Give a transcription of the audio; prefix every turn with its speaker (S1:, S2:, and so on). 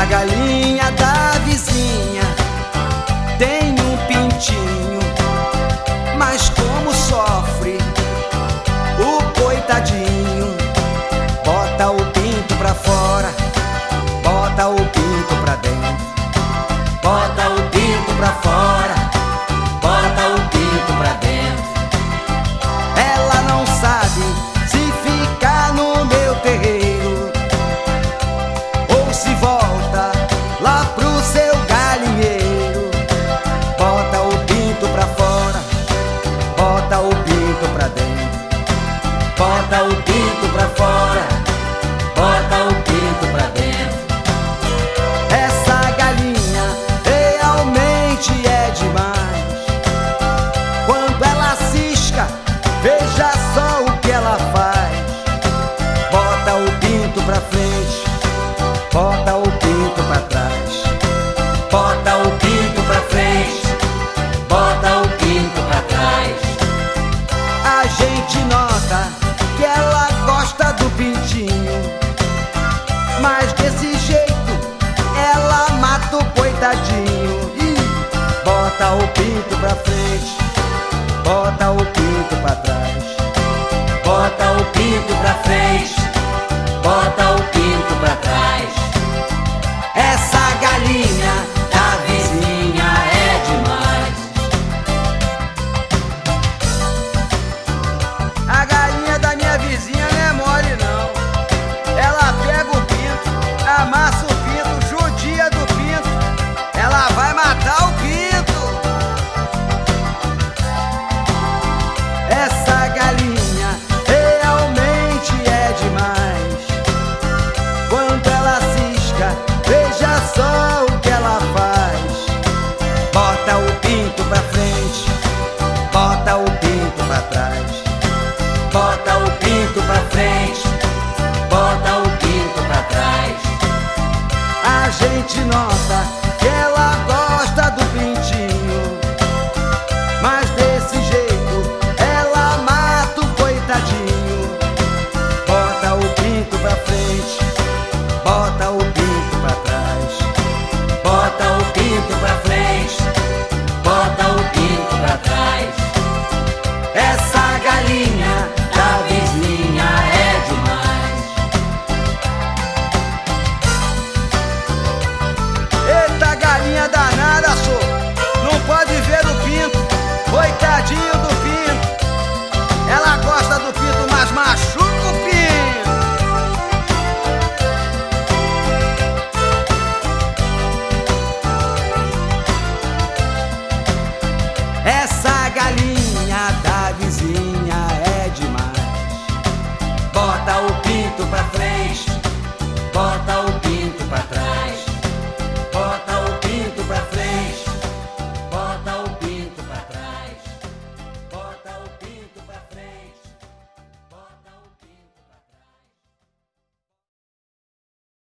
S1: galinha da vizinha tem um pintinho, mas como sofre o coitadinho. Bota o pinto pra fora, bota o pinto pra dentro. Bota o pinto pra fora, bota o pinto pra dentro. Ela não sabe se fica no meu terreiro ou se volta lá pro seu galinheiro. Bota o pinto pra fora, bota o pinto pra dentro. Bota o pinto pra fora, bota o pinto pra dentro. Essa galinha realmente é demais. Quando ela cisca, veja só o que ela faz. Bota o pinto pra frente, bota o pinto pra trás. Bota o pinto pra frente, bota o pinto pra trás. A gente nota que ela gosta do pintinho, mas desse jeito ela mata o coitadinho. Bota o pinto pra frente, bota o pinto pra trás. Bota o pinto pra frente,